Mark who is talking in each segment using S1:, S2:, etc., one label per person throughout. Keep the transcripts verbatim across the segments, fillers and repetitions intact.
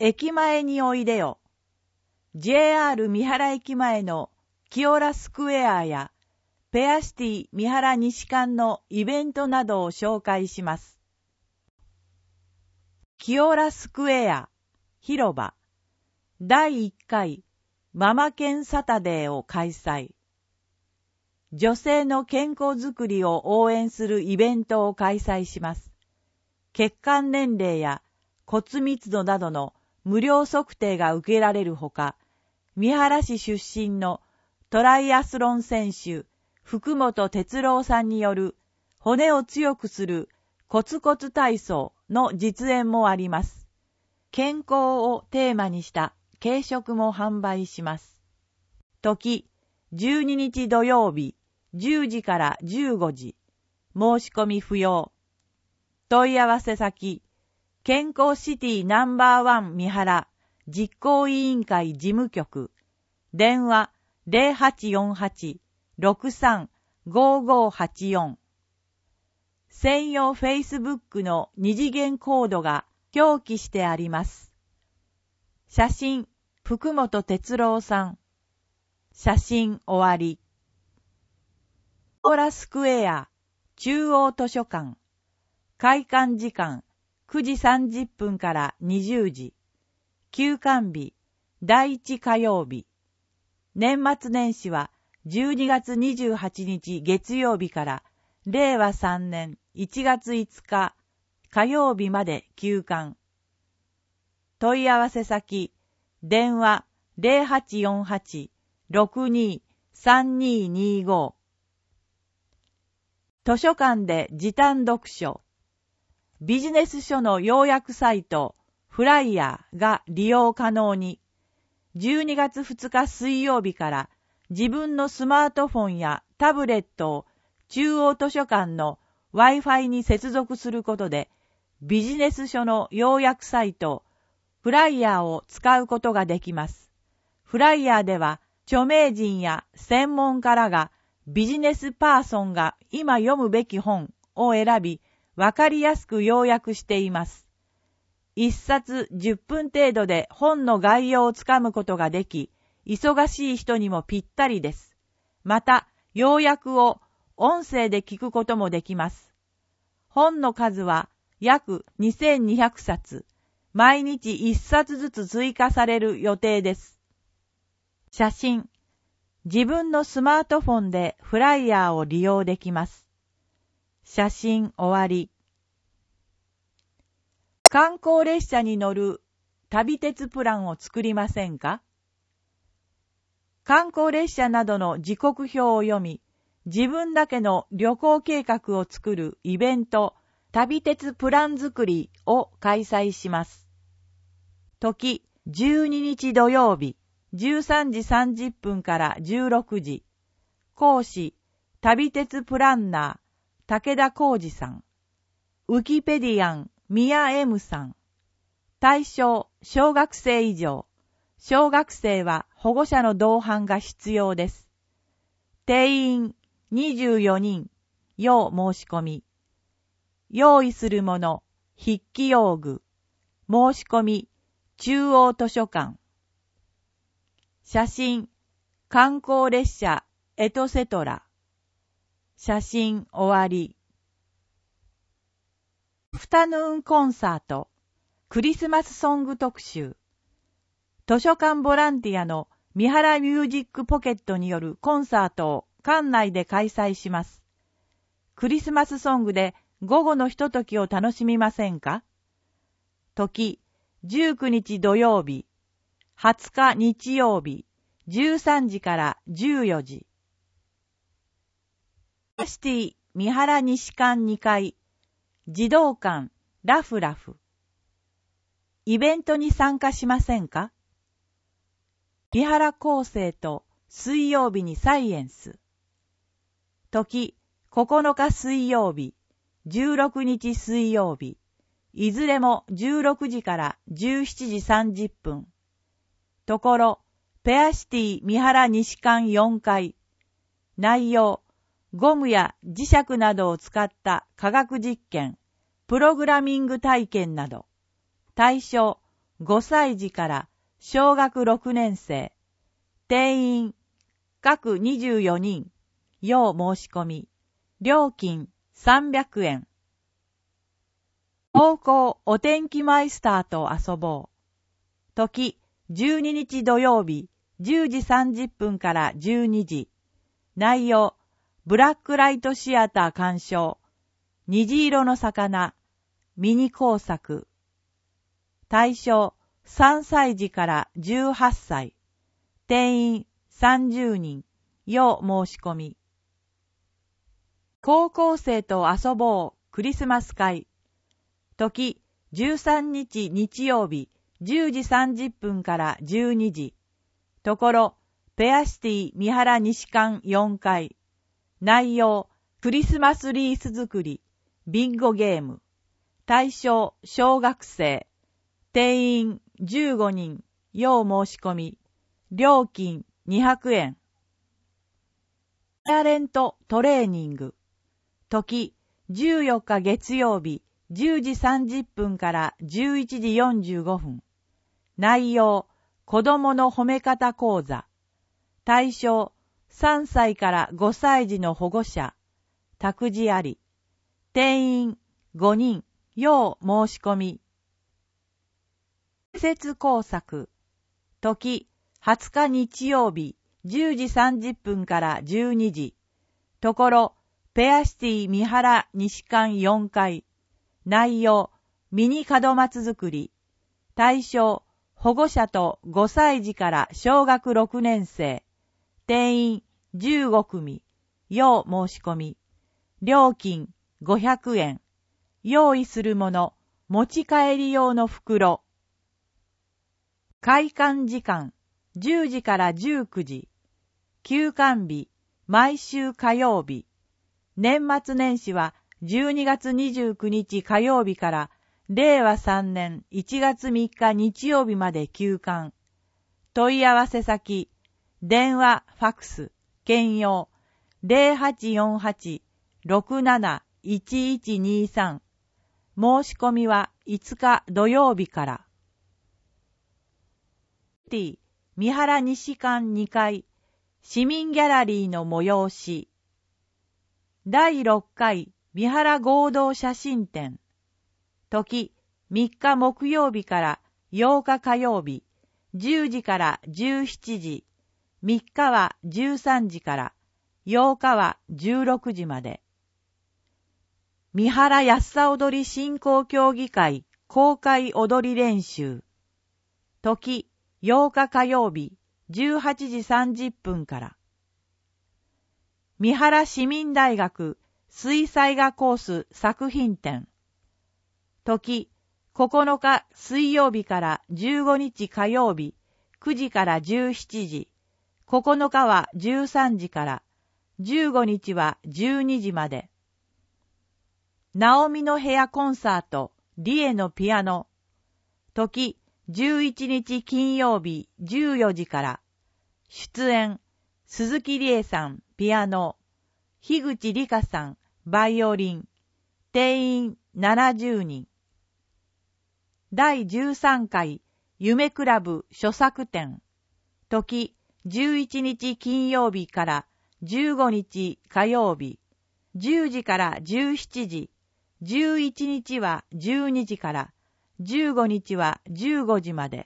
S1: 駅前においでよ。ジェイアール 三原駅前のキオラスクエアやペアシティ三原西館のイベントなどを紹介します。キオラスクエア広場だいいっかいママ犬サタデーを開催。女性の健康づくりを応援するイベントを開催します。血管年齢や骨密度などの無料測定が受けられるほか、三原市出身のトライアスロン選手、福本哲郎さんによる骨を強くするコツコツ体操の実演もあります。健康をテーマにした軽食も販売します。時、じゅうににち土曜日、じゅうじからじゅうごじ。申し込み不要。問い合わせ先、健康シティナンバーワン三原実行委員会事務局、電話 ゼロはちよんはち ろくさん ごごはちよん。専用フェイスブックの二次元コードが表記してあります。写真、福本哲郎さん。写真終わり。キオラスクエア中央図書館。開館時間くじさんじゅっぷんからにじゅうじ。休館日だいいち火曜日。年末年始はじゅうにがつにじゅうはちにち月曜日かられいわさんねんいちがついつか火曜日まで休館。問い合わせ先、電話 ゼロはちよんはち ろくにさんににご。図書館で時短読書。ビジネス書の要約サイト、フライヤーが利用可能に、じゅうにがつふつか水曜日から自分のスマートフォンやタブレットを中央図書館の Wi-Fi に接続することで、ビジネス書の要約サイト、フライヤーを使うことができます。フライヤーでは、著名人や専門家らがビジネスパーソンが今読むべき本を選び、わかりやすく要約しています。一冊じゅっぷん程度で本の概要をつかむことができ、忙しい人にもぴったりです。また、要約を音声で聞くこともできます。本の数は約にせんにひゃくさつ、毎日いっさつずつ追加される予定です。写真。自分のスマートフォンでフライヤーを利用できます。写真終わり。観光列車に乗る旅鉄プランを作りませんか？観光列車などの時刻表を読み、自分だけの旅行計画を作るイベント、旅鉄プラン作りを開催します。時、じゅうににち土曜日、じゅうさんじさんじゅっぷんからじゅうろくじ。講師、旅鉄プランナー、武田浩二さん。ウキペディアン、宮 M さん。対象、小学生以上。小学生は保護者の同伴が必要です。定員にじゅうよにん、要申し込み。用意するもの、筆記用具。申し込み、中央図書館。写真、観光列車、エトセトラ。写真終わり。アフタヌーンコンサート、クリスマスソング特集。図書館ボランティアの三原ミュージックポケットによるコンサートを館内で開催します。クリスマスソングで午後のひとときを楽しみませんか？時、じゅうくにち土曜日、はつか日曜日、じゅうさんじからじゅうよじ。シティ三原西館にかい、児童館ラフラフ。イベントに参加しませんか？三原厚生と水曜日にサイエンス。時、ここのか水曜日、じゅうろくにち水曜日、いずれもじゅうろくじからじゅうしちじさんじゅっぷん。ところ、ペアシティ三原西館よんかい。内容、ゴムや磁石などを使った科学実験、プログラミング体験など。対象、 ごさい児から小学ろくねん生、定員、各にじゅうよにん、要申し込み、料金さんびゃくえん。高校お天気マイスターと遊ぼう。時、じゅうににち土曜日、じゅうじさんじゅっぷんからじゅうにじ。内容、ブラックライトシアター鑑賞。虹色の魚、ミニ工作。対象、さんさい児からじゅうはっさい。定員さんじゅうにん、要申し込み。高校生と遊ぼうクリスマス会。時、じゅうさんにち日曜日、じゅうじさんじゅっぷんからじゅうにじ。ところ、ペアシティ三原西館よんかい。内容、クリスマスリース作り、ビンゴゲーム。対象、小学生。定員じゅうごにん、要申し込み。料金にひゃくえん。タレントトレーニング。時、じゅうよっか月曜日、じゅうじさんじゅっぷんからじゅういちじよんじゅうごふん。内容、子供の褒め方講座。対象、さんさいからごさい児の保護者。託児あり。定員ごにん、要申し込み。季節工作。時、はつか日曜日、じゅうじさんじゅっぷんからじゅうにじ。ところ、ペアシティ三原西館よんかい。内容、ミニ門松作り。対象、保護者とごさい児から小学ろくねん生。定員じゅうごくみ。要申し込み。料金ごひゃくえん。用意するもの、持ち帰り用の袋。開館時間、じゅうじからじゅうくじ。休館日、毎週火曜日。年末年始はじゅうにがつにじゅうくにち火曜日かられいわさんねんいちがつみっか日曜日まで休館。問い合わせ先、電話、ファックス、兼用、ゼロはちよんはち ろくなないちいちにさん。申し込みはいつか土曜日から。T、三原西館にかい、市民ギャラリーの催し。だいろっかい三原合同写真展。時、みっか木曜日からようか火曜日、じゅうじからじゅうしちじ。みっかはじゅうさんじから、ようかはじゅうろくじまで。三原安さ踊り振興協議会公開踊り練習。時、ようか火曜日、じゅうはちじさんじゅっぷんから。三原市民大学水彩画コース作品展。時、ここのか水曜日からじゅうごにち火曜日、くじからじゅうしちじ。ここのかはじゅうさんじから、じゅうごにちはじゅうにじまで。ナオミの部屋コンサート、リエのピアノ。時、じゅういちにち金曜日じゅうよじから。出演、鈴木理恵さん、ピアノ。樋口理香さん、バイオリン。定員ななじゅうにん。だいじゅうさんかい夢クラブ書作展。時、じゅういちにち金曜日からじゅうごにち火曜日。じゅうじからじゅうしちじ。じゅういちにちはじゅうにじから、じゅうごにちはじゅうごじまで。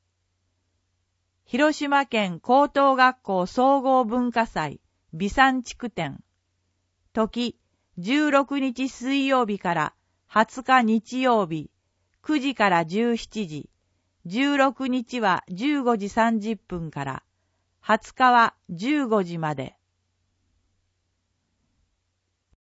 S1: 広島県高等学校総合文化祭美産地区展。時、じゅうろくにち水曜日からはつか日曜日、くじからじゅうしちじ、じゅうろくにちはじゅうごじさんじゅっぷんから、はつかはじゅうごじまで。